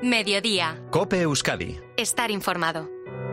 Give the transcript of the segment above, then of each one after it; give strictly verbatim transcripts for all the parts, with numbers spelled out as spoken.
Mediodía. COPE Euskadi. Estar informado.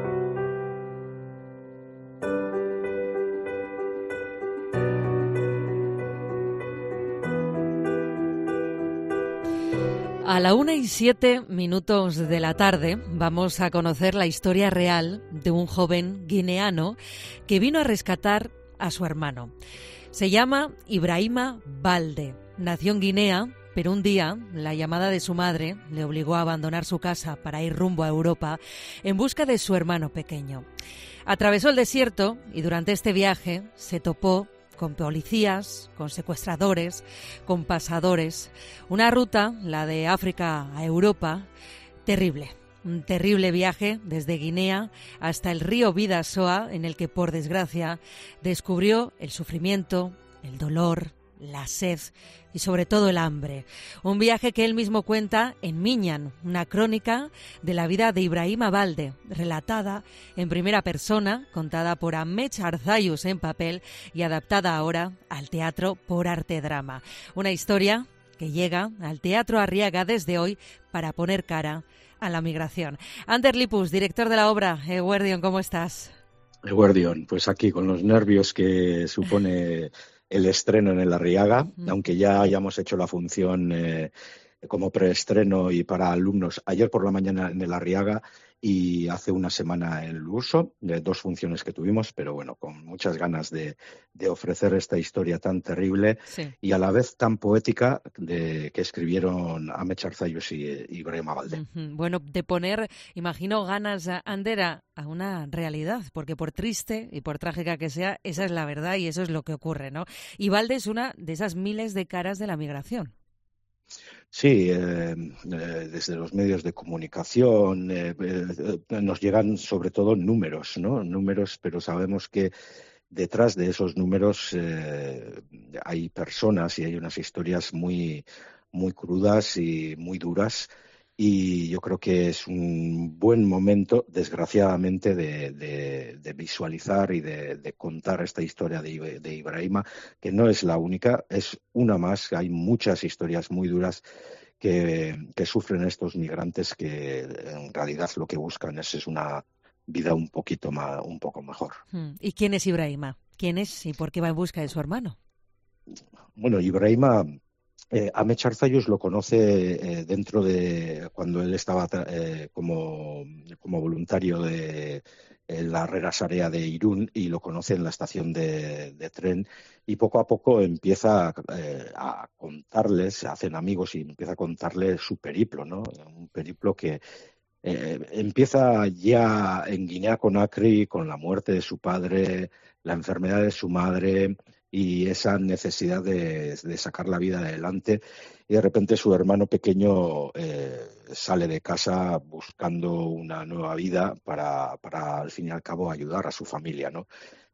A la una y siete minutos de la tarde vamos a conocer la historia real de un joven guineano que vino a rescatar a su hermano. Se llama Ibrahima Balde. Nació en Guinea, pero un día la llamada de su madre le obligó a abandonar su casa para ir rumbo a Europa en busca de su hermano pequeño. Atravesó el desierto y durante este viaje se topó con policías, con secuestradores, con pasadores. Una ruta, la de África a Europa, terrible. Un terrible viaje desde Guinea hasta el río Bidasoa, en el que, por desgracia, descubrió el sufrimiento, el dolor, la sed y sobre todo el hambre. Un viaje que él mismo cuenta en Miñan, una crónica de la vida de Ibrahima Balde, relatada en primera persona, contada por Amets Arzayus en papel y adaptada ahora al teatro por Arte Drama. Una historia que llega al Teatro Arriaga desde hoy para poner cara a la migración. Ander Lipus, director de la obra. Eguerdion, ¿cómo estás? Eguerdion, pues aquí con los nervios que supone el estreno en el Arriaga, mm. aunque ya hayamos hecho la función eh, como preestreno y para alumnos ayer por la mañana en el Arriaga y hace una semana en el Urso, de dos funciones que tuvimos, pero bueno, con muchas ganas de, de ofrecer esta historia tan terrible sí. y a la vez tan poética de que escribieron Amets Arzayus y, y Ibrahima Balde. Uh-huh. Bueno, de poner, imagino, ganas, Ander, a, a una realidad, porque por triste y por trágica que sea, esa es la verdad y eso es lo que ocurre, ¿no? Y Balde es una de esas miles de caras de la migración. Sí, eh, eh, desde los medios de comunicación eh, eh, nos llegan sobre todo números, ¿no? Números, pero sabemos que detrás de esos números eh, hay personas y hay unas historias muy, muy crudas y muy duras. Y yo creo que es un buen momento, desgraciadamente, de, de, de visualizar y de, de contar esta historia de, de Ibrahima, que no es la única, es una más. Hay muchas historias muy duras que, que sufren estos migrantes que en realidad lo que buscan es, es una vida un poquito más, un poco mejor. ¿Y quién es Ibrahima? ¿Quién es y por qué va en busca de su hermano? Bueno, Ibrahima... Eh, Amets Arzayus lo conoce eh, dentro de cuando él estaba eh, como, como voluntario de en la Rera Sarea de Irún y lo conoce en la estación de, de tren y poco a poco empieza eh, a contarles, se hacen amigos y empieza a contarles su periplo, ¿no? Un periplo que eh, empieza ya en Guinea Conakry con la muerte de su padre, la enfermedad de su madre y esa necesidad de, de sacar la vida adelante y de repente su hermano pequeño eh, sale de casa buscando una nueva vida para, para al fin y al cabo ayudar a su familia, ¿no?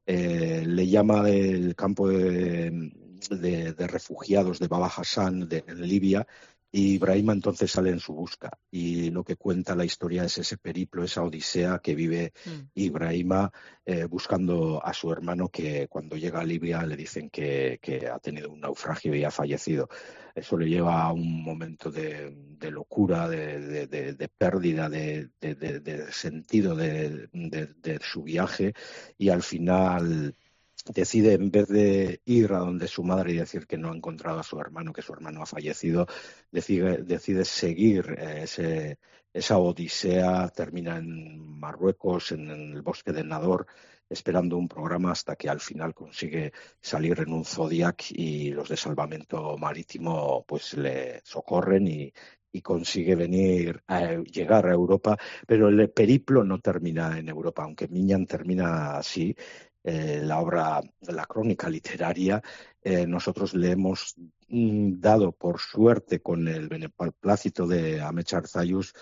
Eh, le llama del campo de, de, de refugiados de Baba Hassan de, en Libia y Ibrahima entonces sale en su busca y lo que cuenta la historia es ese periplo, esa odisea que vive mm. Ibrahima eh, buscando a su hermano que cuando llega a Libia le dicen que, que ha tenido un naufragio y ha fallecido. Eso le lleva a un momento de, de locura, de, de, de, de pérdida de, de, de, de sentido de, de, de su viaje y al final decide, en vez de ir a donde su madre y decir que no ha encontrado a su hermano, que su hermano ha fallecido, decide, decide seguir eh, ese, esa odisea, termina en Marruecos, en, en el bosque de Nador, esperando un programa hasta que al final consigue salir en un Zodiac y los de salvamento marítimo pues le socorren y, y consigue venir a llegar a Europa, pero el periplo no termina en Europa, aunque Miñan termina así. Eh, la obra, la crónica literaria, eh, nosotros le hemos mm, dado por suerte con el beneplácito de Amets Arzayus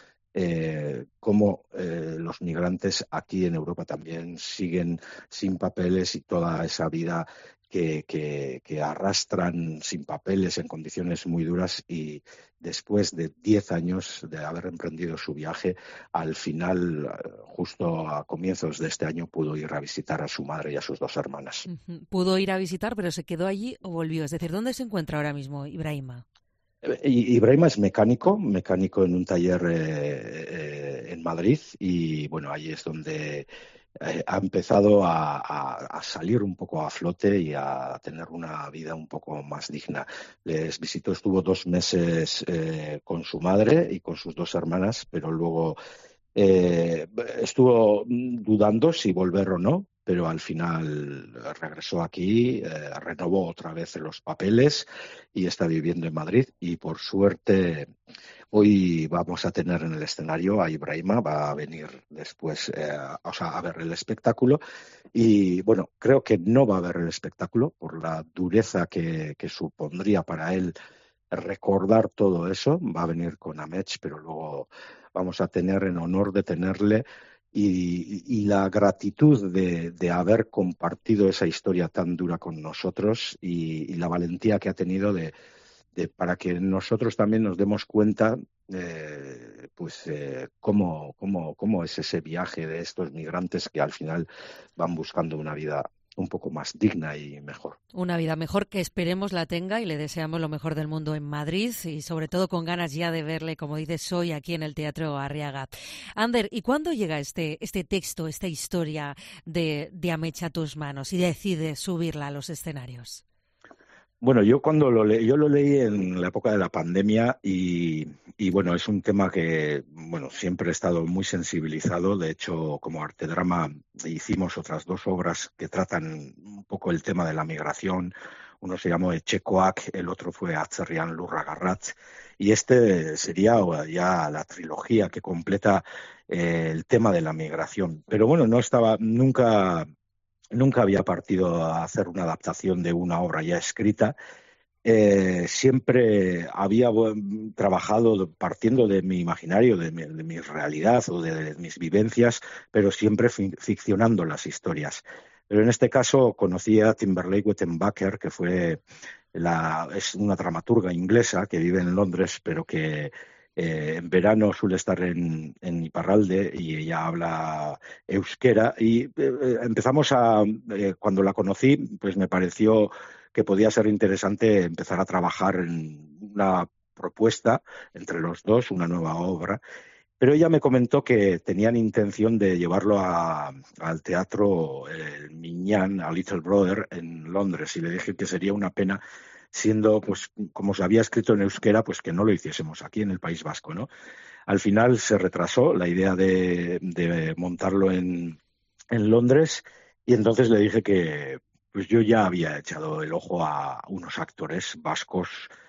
eh, cómo eh, los migrantes aquí en Europa también siguen sin papeles y toda esa vida que, que, que arrastran sin papeles en condiciones muy duras y después de diez años de haber emprendido su viaje, al final, justo a comienzos de este año, pudo ir a visitar a su madre y a sus dos hermanas. Uh-huh. Pudo ir a visitar, pero ¿se quedó allí o volvió? Es decir, ¿dónde se encuentra ahora mismo Ibrahima? Ibrahima es mecánico, mecánico en un taller eh, eh, en Madrid y bueno, ahí es donde eh, ha empezado a, a, a salir un poco a flote y a tener una vida un poco más digna. Les visitó, estuvo dos meses eh, con su madre y con sus dos hermanas, pero luego eh, estuvo dudando si volver o no, pero al final regresó aquí, eh, renovó otra vez los papeles y está viviendo en Madrid. Y por suerte, hoy vamos a tener en el escenario a Ibrahima, va a venir después eh, o sea, a ver el espectáculo. Y bueno, creo que no va a ver el espectáculo por la dureza que, que supondría para él recordar todo eso. Va a venir con Amech, pero luego vamos a tener en honor de tenerle y, y la gratitud de, de haber compartido esa historia tan dura con nosotros y, y la valentía que ha tenido de, de para que nosotros también nos demos cuenta eh, pues eh, cómo, cómo, cómo es ese viaje de estos migrantes que al final van buscando una vida un poco más digna y mejor. Una vida mejor que esperemos la tenga y le deseamos lo mejor del mundo en Madrid y sobre todo con ganas ya de verle, como dices, hoy aquí en el Teatro Arriaga. Ander, ¿y cuándo llega este, este texto, esta historia de, de Amech a tus manos y decides subirla a los escenarios? Bueno, yo cuando lo leí, yo lo leí en la época de la pandemia y, y bueno, es un tema que bueno siempre he estado muy sensibilizado. De hecho, como Artedrama hicimos otras dos obras que tratan un poco el tema de la migración. Uno se llamó Etxekoak, el otro fue Atzerrian Lurragarratz, y este sería ya la trilogía que completa eh, el tema de la migración. Pero bueno, no estaba nunca Nunca había partido a hacer una adaptación de una obra ya escrita. Eh, siempre había bueno, trabajado partiendo de mi imaginario, de mi, de mi realidad o de, de mis vivencias, pero siempre fi- ficcionando las historias. Pero en este caso conocí a Timberlake Wettenbacher, que fue la, es una dramaturga inglesa que vive en Londres, pero que eh, en verano suele estar en, en Iparralde y ella habla euskera. Y eh, empezamos a, eh, cuando la conocí, pues me pareció que podía ser interesante empezar a trabajar en una propuesta entre los dos, una nueva obra. Pero ella me comentó que tenían intención de llevarlo a, al teatro eh, Miñán, a Little Brother, en Londres, y le dije que sería una pena, siendo, pues, como se había escrito en euskera, pues que no lo hiciésemos aquí en el País Vasco, ¿no? Al final se retrasó la idea de, de montarlo en, en Londres y entonces le dije que pues yo ya había echado el ojo a unos actores vascos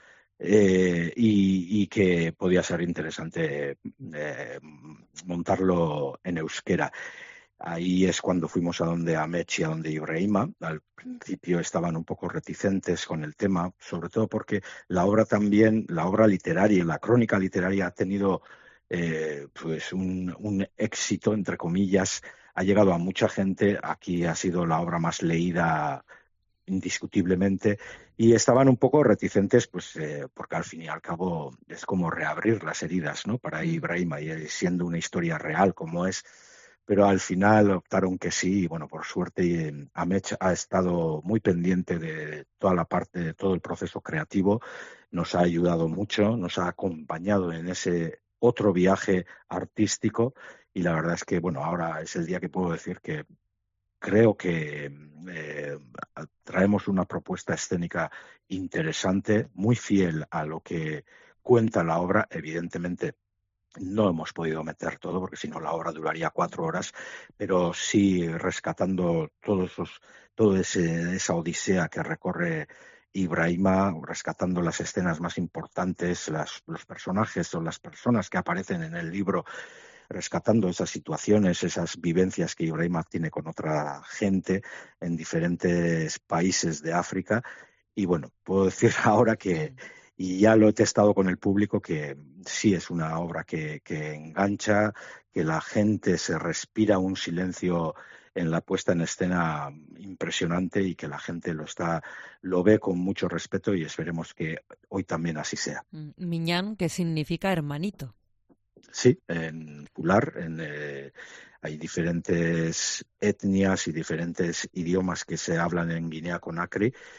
eh, y, y que podía ser interesante eh, montarlo en euskera. Ahí es cuando fuimos a donde Amech y a donde Ibrahima. Al principio estaban un poco reticentes con el tema, sobre todo porque la obra también, la obra literaria, la crónica literaria ha tenido eh, pues un, un éxito, entre comillas, ha llegado a mucha gente. Aquí ha sido la obra más leída indiscutiblemente, y estaban un poco reticentes, pues eh, porque al fin y al cabo es como reabrir las heridas, ¿no? Para Mm. Ibrahima, y siendo una historia real como es, pero al final optaron que sí, y bueno, por suerte eh, Amech ha estado muy pendiente de toda la parte, de todo el proceso creativo, nos ha ayudado mucho, nos ha acompañado en ese otro viaje artístico, y la verdad es que, bueno, ahora es el día que puedo decir que creo que eh, traemos una propuesta escénica interesante, muy fiel a lo que cuenta la obra. Evidentemente, no hemos podido meter todo, porque si no la obra duraría cuatro horas, pero sí rescatando todos esos, toda esa odisea que recorre Ibrahima, rescatando las escenas más importantes, las, los personajes o las personas que aparecen en el libro, rescatando esas situaciones, esas vivencias que Ibrahima tiene con otra gente en diferentes países de África. Y bueno, puedo decir ahora que, y ya lo he testado con el público, que sí es una obra que, que engancha, que la gente se respira un silencio en la puesta en escena impresionante y que la gente lo está, lo ve con mucho respeto, y esperemos que hoy también así sea. Miñán, que significa hermanito. Sí, en Pular en, eh, hay diferentes etnias y diferentes idiomas que se hablan en Guinea Conakry,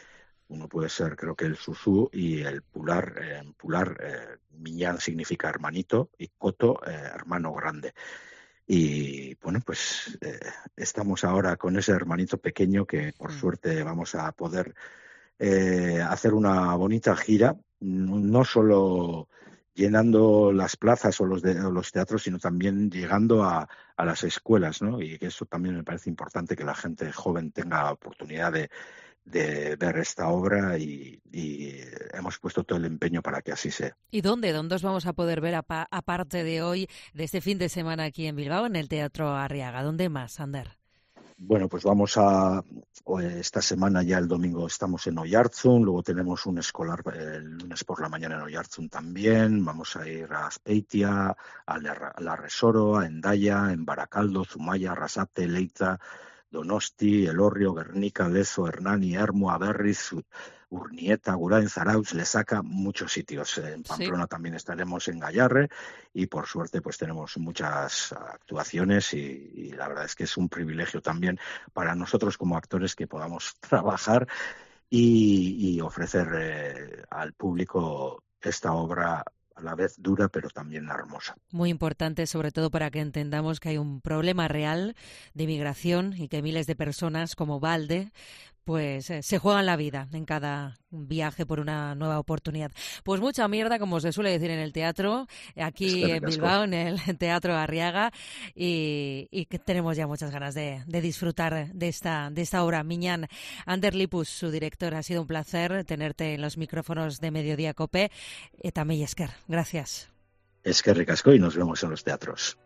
Uno puede ser, creo que el susú y el pular. Eh, en pular, eh, miñán significa hermanito y coto, eh, hermano grande. Y bueno, pues eh, estamos ahora con ese hermanito pequeño que por Mm. suerte vamos a poder eh, hacer una bonita gira, no solo llenando las plazas o los, de, o los teatros, sino también llegando a, a las escuelas, ¿no? Y que eso también me parece importante, que la gente joven tenga la oportunidad de, de ver esta obra y, y hemos puesto todo el empeño para que así sea. ¿Y dónde? ¿Dónde os vamos a poder ver apa- aparte de hoy, de este fin de semana aquí en Bilbao, en el Teatro Arriaga? ¿Dónde más, Ander? Bueno, pues vamos a, esta semana ya el domingo estamos en Oiartzun, luego tenemos un escolar el lunes por la mañana en Oiartzun también, vamos a ir a Azpeitia, a La, a La Resoro, a Endaya, en Barakaldo, Zumaya, Arrasate, Leitza, Donosti, Elorrio, Guernica, Lezo, Hernani, Ermua, Berriz, Urnieta, Gurain, Zarautz, Lesaca, muchos sitios. En Sí. Pamplona también estaremos en Gallarre y por suerte pues tenemos muchas actuaciones y, y la verdad es que es un privilegio también para nosotros como actores que podamos trabajar y, y ofrecer eh, al público esta obra a la vez dura pero también hermosa. Muy importante, sobre todo para que entendamos que hay un problema real de migración y que miles de personas como Valde pues eh, se juegan la vida en cada viaje por una nueva oportunidad. Pues mucha mierda, como se suele decir en el teatro, Es que aquí en ricasco. Bilbao, en el Teatro Arriaga, y, y que tenemos ya muchas ganas de, de disfrutar de esta, de esta obra. Miñán, Ander Lipus, su director, ha sido un placer tenerte en los micrófonos de Mediodía Cope. Eta mila esker, gracias. Es que ricasco y nos vemos en los teatros.